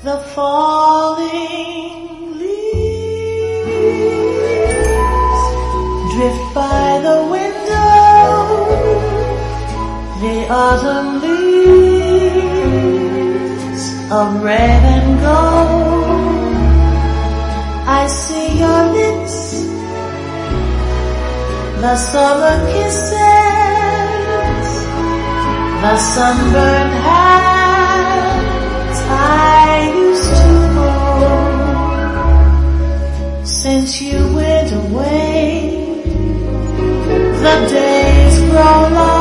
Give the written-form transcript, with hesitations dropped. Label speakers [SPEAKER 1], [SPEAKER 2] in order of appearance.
[SPEAKER 1] the falling leaves drift by the window, the autumn leaves of red and gold. I see your lips, the summer kisses, the sunburned hands I used to hold. Since you went away, the days grow long.